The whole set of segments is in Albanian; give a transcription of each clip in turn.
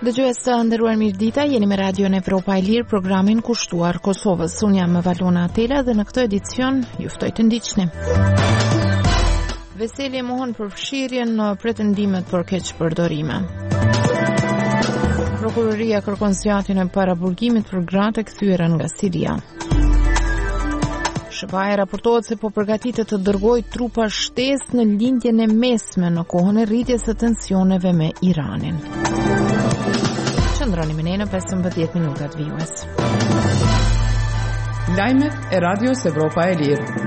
Dëgjues të nderuar mirëdita, jeni me Radio Evropa e Lirë, programin kushtuar Kosovës. Unë jam Valona Atela dhe në këtë edicion ju ftoj të ndiqni. Veseli mohon përfshirjen në pretendimet për keqpërdorime. Prokuroria kërkon zgjatjen e paraburgimit për gratë e kthyer nga Siria. SBA raportohet se po përgatitet të dërgojë trupa shtesë në lindjen e mesme në kohën e rritjes së tensioneve me Iranin. Qëndroni me ne në 15 minutat vijues. Lajmet e Radios Evropa e Lirë.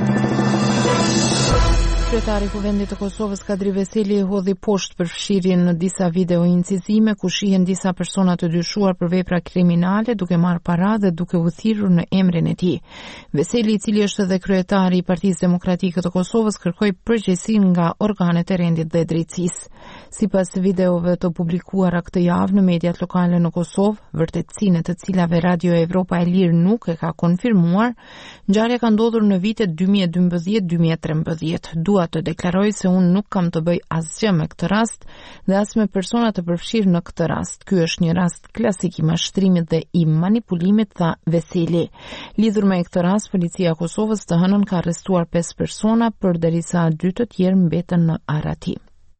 Kryetari i Kuvendit të Kosovës Kadri Veseli hodhi poshtë përfshirjen në disa video incizime ku shihen disa persona të dyshuar për vepra kriminale duke marrë para dhe duke u thirrur në emrin e tij. Veseli, i cili është edhe kryetari i Partisë Demokratike të Kosovës, kërkoi përgjegjësinë nga organet e rendit dhe drejtësisë. Sipas videove të publikuara këtë javë në mediat lokale në Kosovë, vërtetësinë të cilave Radio Evropa e Lirë nuk e ka konfirmuar, ngjarja ka ndodhur në vitet 2012-2013. Dua të deklaroj se unë nuk kam të bëj asgjë me këtë rast dhe as me persona të përfshirë në këtë rast. Ky është një rast klasik i mashtrimit dhe i manipulimit, tha Veseli. Lidhur me këtë rast, policia e Kosovës të hënën ka arrestuar 5 persona, përderisa 2 të tjerë mbeten në arati.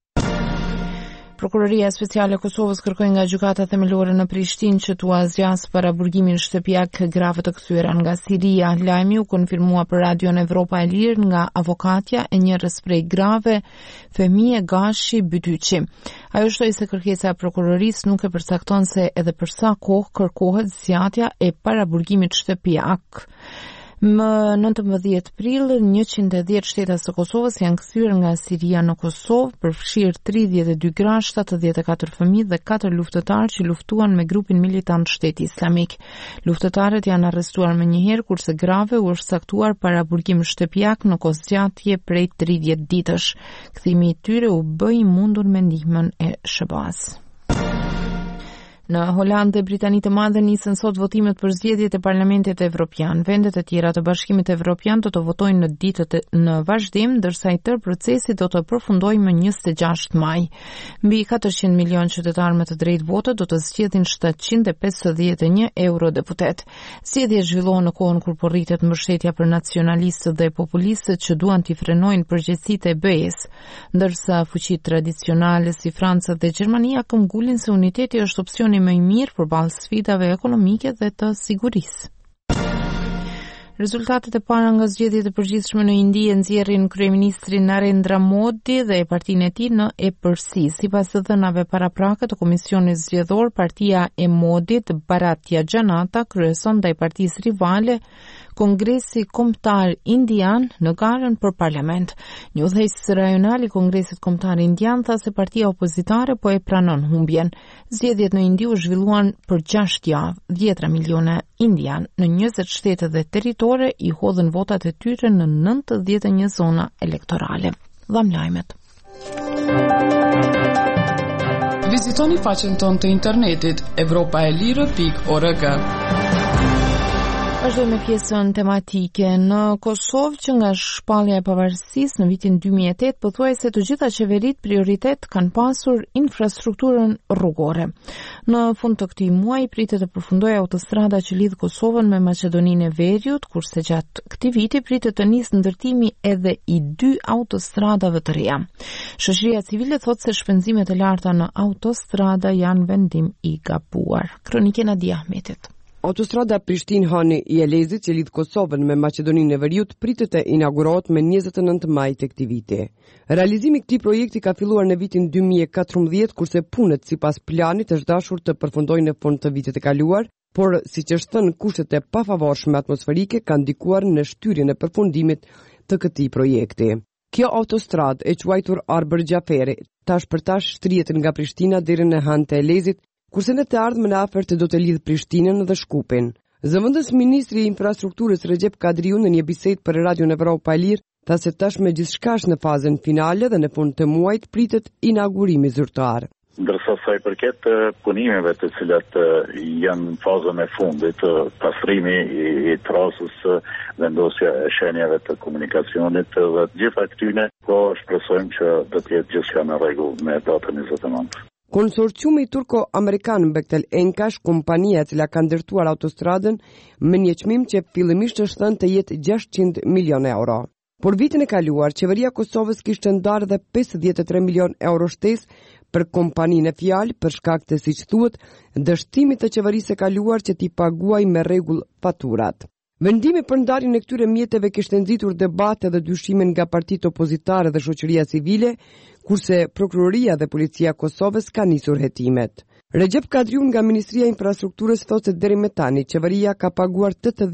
Prokuroria Speciale e Kosovës kërkoi nga gjykata themelore në Prishtinë që t'u zgjas paraburgimin shtëpiak grave të kthyer nga Siria. Lajmi u konfirmua për Radio Evropa e Lirë nga avokatja e njerëz prej grave, Femie Gashi Bytyçi. Ajo shtoi se kërkesa e prokurorisë nuk e përcakton se edhe për sa kohë kërkohet zgjatja e paraburgimit shtëpiak. Më 19 prill, 110 shtetas të Kosovës janë kthyer nga Siria në Kosovë, përfshirë 32 gra, 74 fëmijë dhe 4 luftëtarë që luftuan me grupin militant Shteti Islamik. Luftëtarët janë arrestuar më njëherë, kurse grave u është caktuar paraburgim shtëpiak në kohëzgjatje prej 30 ditësh. Kthimi i tyre u bë i mundur me ndihmën e SBA-s. Në Holandë dhe Britani të Madhe nisën sot votimet për zgjedhjet e Parlamentit Evropian. Vendet e tjera të Bashkimit Evropian do të votojnë në ditët në vazhdim, ndërsa i tërë procesi do të përfundojë më 26 maj. Mbi 400 milion qytetarë me të drejtë vote do të zgjedhin 751 eurodeputet. Zgjedhjet zhvillohen në kohën kur po rritet mbështetja për nacionalistët dhe populistët që duan t'i frenojnë përgjegjësitë e BE-s, ndërsa fuqitë tradicionale si Franca dhe Gjermania këmbgulin se uniteti është opsioni më i mirë përballë sfidave ekonomike dhe të sigurisë. Rezultatet e para nga zgjedhjet e përgjithshme në Indi e nxjerrin kryeministrin Narendra Modi dhe partinë e tij në epërsi. Sipas të dhënave paraprake të komisionit zgjedhor, partia e Modit, Bharatiya Janata, kryeson ndaj partisë rivale Kongresi Kombëtar Indian në garën për parlament. Një udhëheqës rajonal i Kongresit Kombëtar Indian tha se partia opozitare po e pranon humbjen. Zgjedhjet në Indi u zhvilluan për 6 javë. 10 miliona indian në 20 shtete dhe territore i hodhën votat e tyre në 91 zona elektorale. Dham lajmet. Vizitoni faqen tonë të internetit evropaelire.org. Vazhdojmë me pjesën tematike. Në Kosovë, që nga shpallja e pavarësisë në vitin 2008, pothuajse të gjitha qeveritë prioritet kanë pasur infrastrukturën rrugore. Në fund të këtij muaji pritet të përfundojë autostrada që lidh Kosovën me Maqedoninë e Veriut, kurse gjatë këtij viti pritet të nisë ndërtimi edhe i 2 autostradave të reja. Shoqëria civile thotë se shpenzimet e larta në autostrada janë vendim i gabuar. Kronikë Nadia Ahmetit. Autostrada Prishtinë-Hani i Elezit që lidh Kosovën me Maqedoninë e Veriut pritet të inaugurohet me 29 maj të këtij viti. Realizimi i këtij projekti ka filluar në vitin 2014, kurse punët sipas planit është dashur të përfundojnë në fund të vitit të kaluar, por siç është thënë, kushtet e pafavorshme atmosferike kanë ndikuar në shtyrjen e përfundimit të këtij projekti. Kjo autostradë e quajtur Arbër Gjaferi, tash për tash shtrihet nga Prishtina deri në Han të Elezit, kurse në të ardhmen afert do të lidh Prishtinën dhe Shkupin. Zëvendës ministri i infrastrukturës Recep Kadriu në një bisedë për Radio Evropa e Lirë tha se tashmë gjithçka është në fazën finale dhe në fund të muajit pritet inaugurimi zyrtar. Ndërsa sa i përket punimeve të cilat janë në fazën e fundit, pastrimi i trasës, vendosja e shenjave të komunikacionit dhe gjitha këtyne, po shpresojmë që do të jetë gjithçka në rregull me datën 29. Konsorciumi turko-amerikan Bechtel Enkash, kompania e cila ka ndërtuar autostradën me një çmim që fillimisht është thënë të jetë 600 milion euro. Por vitin e kaluar, qeveria e Kosovës kishte ndarë dhe 53 milion euro shtesë për kompaninë e fjalë për shkak të, siç thuhet, dështimit të qeverisë së kaluar që t'i paguaj me rregull faturat. Vendimi për ndarjen e këtyre mjeteve kishte nxitur debate dhe dyshime nga partitë opozitare dhe shoqëria civile, kurse prokuroria dhe policia e Kosovës ka nisur hetimet. Recep Kadriun nga Ministria e Infrastrukturës thotë se deri më tani qeveria ka paguar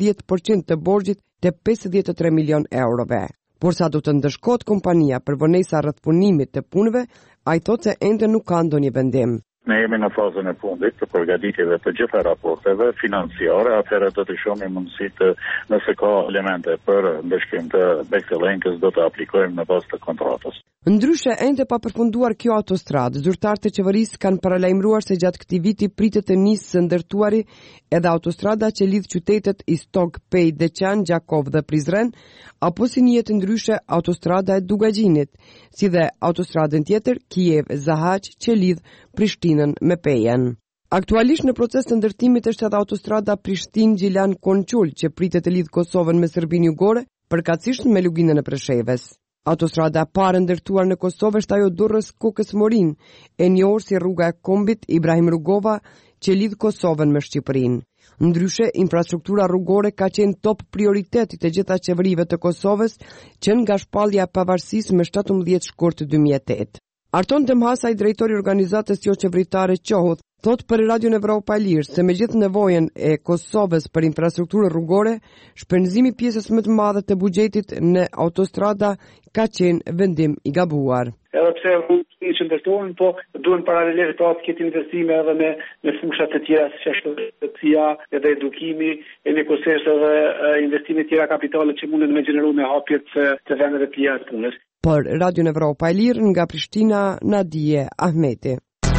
80% të borxhit të 53 milion eurove. Por sa do të ndëshkohet kompania për vonesa rreth punimit të punëve, ai thotë se ende nuk ka ndonjë vendim. Ne jemi në fazën e fundit të përgatitjeve të gjitha raporteve financiare, atëherë do të shohim mundësitë nëse ka elemente për ndëshkim të Bechtel Enkës do të aplikojmë në bazë të kontratës. Ndryshe, ende pa përfunduar kjo autostradë, zyrtarët e qeverisë kanë paralajmëruar se gjatë këtij viti pritet të nisë së ndërtuari edhe autostrada që lidh qytetet Istok, Pej, Deçan, Gjakov dhe Prizren, apo si një jetë ndryshe autostrada e Dugagjinit, si dhe autostradën tjetër Kijev-Zahaq që lidh Prishtinën me Pejen. Aktualisht në proces të ndërtimit është edhe autostrada Prishtinë-Gjilan-Konçul që pritet të lidh Kosovën me Serbinë Jugore, përkatësisht me luginën e Preshevës. Autostrada e parë ndërtuar në Kosovë është ajo Durrës Kokës Morin, e njohur si rruga e kombit Ibrahim Rugova që lidh Kosovën me Shqipërinë. Ndryshe, infrastruktura rrugore ka qenë top prioriteti të gjitha qeverive të Kosovës që nga shpallja e pavarësisë më 17 shkurt 2008. Arton Demhasaj, drejtori i organizatës jo qeveritare Qohuth, thot për Radion Evropa e Lirë se me gjithë nevojën e Kosovës për infrastrukturë rrugore, shpenzimi pjesës më të madhe të buxhetit në autostrada ka qenë vendim i gabuar. Edhe pse mund të ndërtohen, po duhen paralelisht të ketë investime edhe në fusha të tjera si shëndetësia, edhe edukimi, e njëkohësisht edhe investime të tjera kapitale që mundën me gjeneru me hapjet të vendeve të tjera të punës. Për Radion Evropa e Lirë nga Prishtina, Nadije Ahmeti.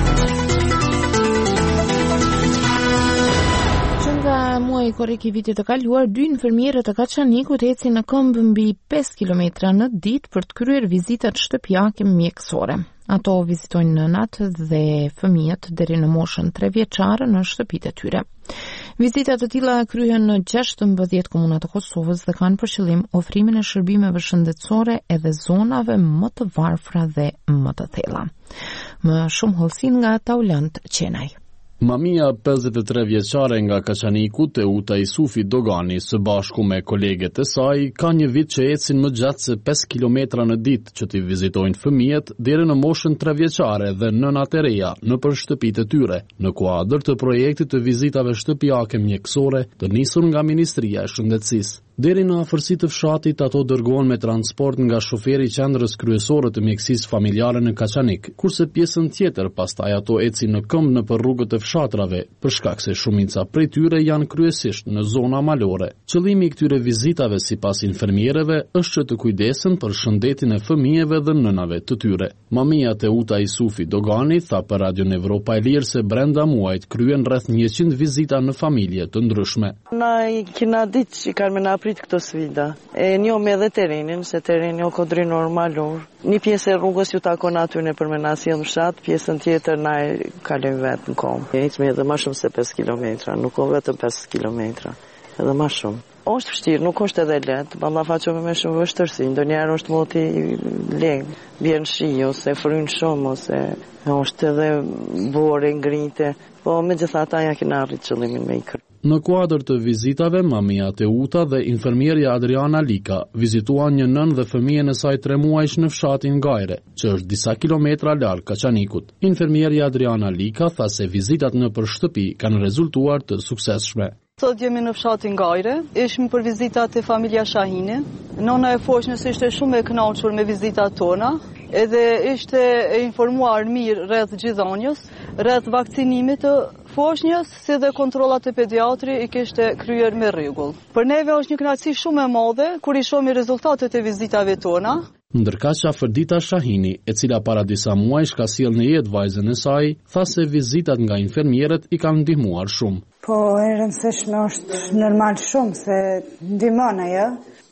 Nga muaj korrik i vitit të kaluar, 2 infermierë të Kaçanikut ecin në këmbë mbi 5 kilometra në ditë për të kryer vizitat shtëpiake mjekësore. Ato vizitojnë nënat dhe fëmijët deri në moshën 3 vjeçare në shtëpitë e tyre. Vizitat të tilla kryhen në 16 komuna të Kosovës dhe kanë për qëllim ofrimin e shërbimeve shëndetësore edhe zonave më të varfra dhe më të thella. Më shumë hollësin nga Taulant Qenaj. Mamia 53 vjeçare nga Kaçaniku, Teuta Isufi Dogani, së bashku me koleget e saj, ka një vit që ecin më gjatë se 5 kilometra në ditë që t'i vizitojnë fëmijët deri në moshën 3 vjeçare dhe nënat e reja nëpër shtëpitë e tyre, në kuadër të projektit të vizitave shtëpiake mjekësore të nisur nga Ministria e Shëndetësisë. Deri në afërsi të fshatit ato dërgohen me transport nga shoferi i qendrës kryesore të mjekësisë familjare në Kaçanik, kurse pjesën tjetër pastaj ato ecin në këmbë nëpër rrugët e fshatrave, për shkak se shumica prej tyre janë kryesisht në zona malore. Qëllimi i këtyre vizitave sipas infermierëve është që të kujdesen për shëndetin e fëmijëve dhe nënave të tyre. Mamia Teuta Isufi Dogani tha për Radion Evropa e Lirë se brenda muajit kryen rreth 100 vizita në familje të ndryshme. Na kena ditë që kanë me prit këto sfida. E njohim edhe terrenin, se terreni o kodri normalor. Një pjesë e rrugës ju takon aty në për me na sjell në fshat, pjesën tjetër na e kalojmë vetë në kom. Ecim edhe më shumë se 5 kilometra, nuk ka vetëm 5 kilometra, edhe më shumë. Është vështirë, nuk është edhe lehtë, ballafaqohemi me shumë vështirësi, ndonjëherë është moti lehtë, bjen shi ose fryn shumë ose është edhe bore ngrite, po megjithatë ja kena arrit qëllimin me ikër. Në kuadër të vizitave, mamia Teuta dhe infermierja Adriana Lika vizituan një nën dhe fëmijën e saj 3 muajsh në fshatin Gajre, që është disa kilometra larg Kaçanikut. Infermierja Adriana Lika tha se vizitat nëpër shtëpi kanë rezultuar të suksesshme. Sot jemi në fshatin Gajre, ishim për vizitat e familja Shahini. Nona e Foshnjës ishte shumë e kënaqur me vizitat tona, edhe ishte e informuar mirë rreth gjithonjës, rreth vakcinimit të Foshnjës, si dhe kontrollat e pediatri i kishte kryer me rregull. Për neve është një kënaqësi shumë e madhe kur i shohim rezultatet e vizitave tona. Ndërkaq Afërdita Shahini, e cila para disa muajsh ka sjellë në jetë vajzën e saj, tha se vizitat nga infermierët i kanë ndihmuar shumë. Po, e rëndësishme është normal shumë se ndihmon ajo.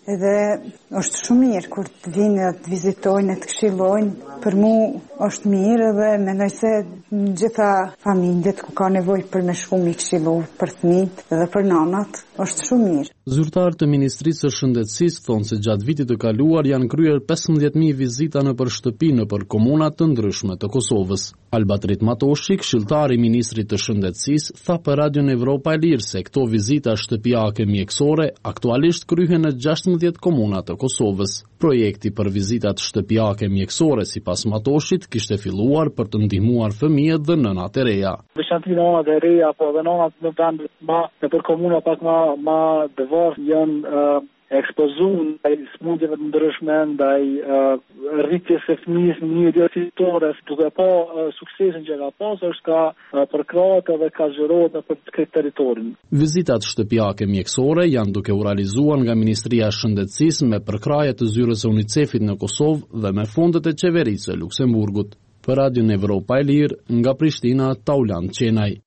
edhe është shumë mirë kur të vinë të vizitojnë, të këshillojnë. Për mu është mirë edhe mendoj se në gjitha familjet ku ka nevojë për me shku mi këshillu për fëmijët edhe për nanat, është shumë mirë. Zyrtarët e Ministrisë së Shëndetësisë thonë se gjatë vitit të kaluar janë kryer 15.000 vizita nëpër shtëpi nëpër komuna të ndryshme të Kosovës. Albatrit Matoshi, këshilltari i Ministrit të Shëndetësisë, tha për Radion Evropa e Lirë se këto vizita shtëpiake mjekësore aktualisht kryhen në 16 komuna të Kosovës. Projekti për vizitat shtëpiake mjekësore, sipas Matoshit, kishte filluar për të ndihmuar fëmijët dhe nënat e reja. Veçanërisht nënat e reja apo dhe nënat në vend nëpër komuna pak më dëvar janë ekspozuar ndaj smundjeve të ndryshme, ndaj rritjes së fëmijës në mënyrë dirësitore, duke pa suksesin që ka pasur, është ka përkrahur dhe ka zgjeruar për këtë territorin. Vizitat shtëpiake mjekësore janë duke u realizuar nga Ministria e Shëndetësisë me përkrahje të zyrës së UNICEF-it në Kosovë dhe me fondet e qeverisë së Luksemburgut. Për Radion Evropa e Lirë, nga Prishtina, Taulan Qenaj.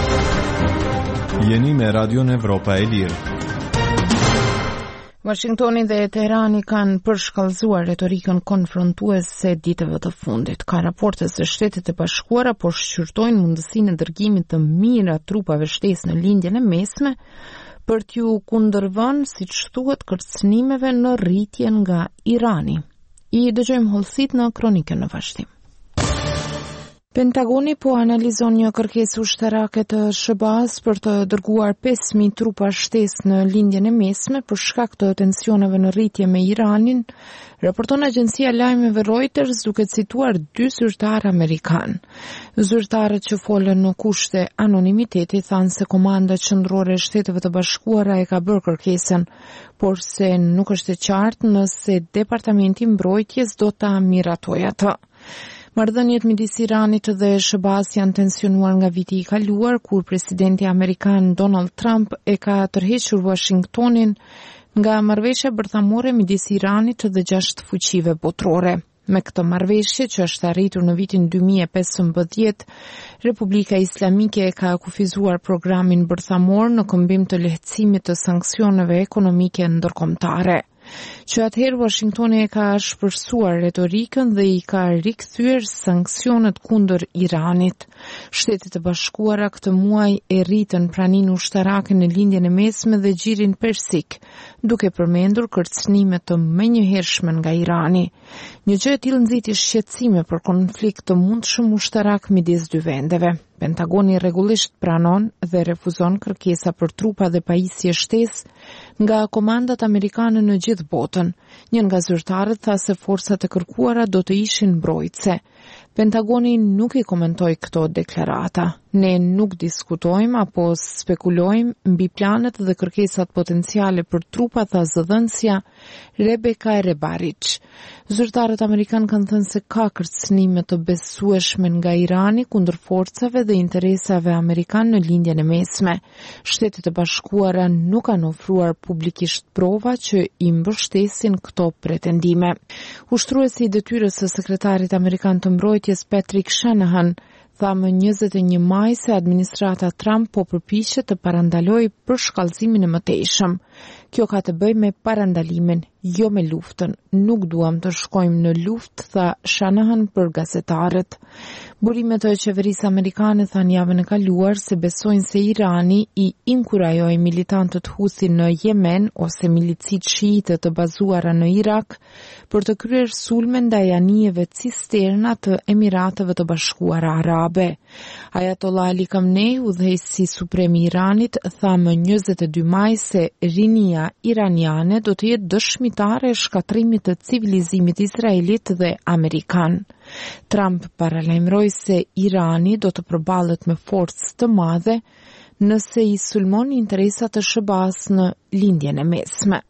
Jeni me Radion Evropa e Lirë. Washingtoni dhe Teherani kanë përshkallëzuar retorikën konfrontuese ditëve të fundit. Ka raporte se Shtetet e Bashkuara po shqyrtojnë mundësinë e dërgimit të mira trupave shtesë në lindjen e mesme për t'ju kundërvënë, siç thuhet, kërcënimeve në rritje nga Irani. I dëgjojmë hollësit në kronikën në vazhdim. Pentagoni po analizon një kërkesë ushtarake të SBA-s për të dërguar 5.000 trupa shtesë në lindjen e mesme për shkak të tensioneve në rritje me Iranin, raporton agjencia lajmeve Reuters duke cituar 2 zyrtarë amerikan. Zyrtarët që folën në kushte anonimiteti thanë se komanda qendrore e Shteteve të Bashkuara e ka bërë kërkesën, por se nuk është e qartë nëse Departamenti i Mbrojtjes do ta miratojë atë. Marrëdhëniet midis Iranit dhe SBA-s janë tensionuar nga viti i kaluar, kur presidenti amerikan Donald Trump e ka tërhequr Washingtonin nga marrëveshja bërthamore midis Iranit dhe 6 fuqive botërore. Me këtë marrëveshje, që është arritur në vitin 2015, Republika Islamike e ka kufizuar programin bërthamor në këmbim të lehtësimit të sanksioneve ekonomike ndërkombëtare. Që atëherë Washingtoni e ka shpërsuar retorikën dhe i ka rikthyer sanksionet kundër Iranit. Shtetet e Bashkuara këtë muaj e rritën praninë ushtarake në lindjen e mesme dhe Gjirin Persik, duke përmendur kërcënime të menjëhershme nga Irani. Një gjë e tillë nxiti shqetësime për konflikt të mundshëm ushtarak midis dy vendeve. Pentagoni rregullisht pranon dhe refuzon kërkesa për trupa dhe pajisje shtesë nga komandat amerikane në gjithë botën. Një nga zyrtarët tha se forcat e kërkuara do të ishin mbrojtëse. Pentagoni nuk i komentoi këto deklarata. Ne nuk diskutojmë apo spekulojmë mbi planet dhe kërkesat potenciale për trupa, tha zëdhënësja Rebecca Rebaric. Zyrtarët amerikanë kanë thënë se ka kërcënime të besueshme nga Irani kundër forcave dhe interesave amerikanë në lindjen e mesme. Shtetet e Bashkuara nuk kanë ofruar publikisht prova që i mbështesin këto pretendime. Ushtruesi i detyrës së sekretarit amerikan të mbrojtjes Patrick Shanahan tha më 21 maj se administrata Trump po përpiqet të parandalojë përshkallëzimin e mëtejshëm. Kjo ka të bëjë me parandalimin, jo me luftën. Nuk duam të shkojmë në luftë, tha Shanahan për gazetarët. Burimet e qeverisë amerikane thanë javën e kaluar se besojnë se Irani i inkurajoi militantët Houthi në Yemen ose milicit shiite të bazuara në Irak për të kryer sulme ndaj anijeve cisterna të Emirateve të Bashkuara Arabe. Ayatollah Ali Khamenei, udhëheqësi suprem i Iranit, tha më 22 maj se rinia iraniane do të jetë dëshmitare e shkatrimit të civilizimit izraelit dhe amerikan. Trump paralajmëroi se Irani do të përballet me forcë të madhe nëse i sulmon interesat të SBA-s në lindjen e mesme.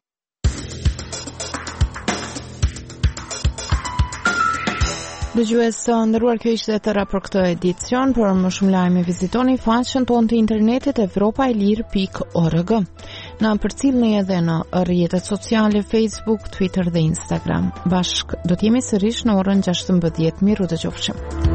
Dëgjues të nderuar, kjo ishte e tëra për këtë edicion. Për më shumë lajme vizitoni faqen tonë të internetit evropaelir.org. Na përcillni edhe në rrjetet sociale Facebook, Twitter dhe Instagram. Bashk do të jemi sërish në orën 16:00. Miru dëgjofshim.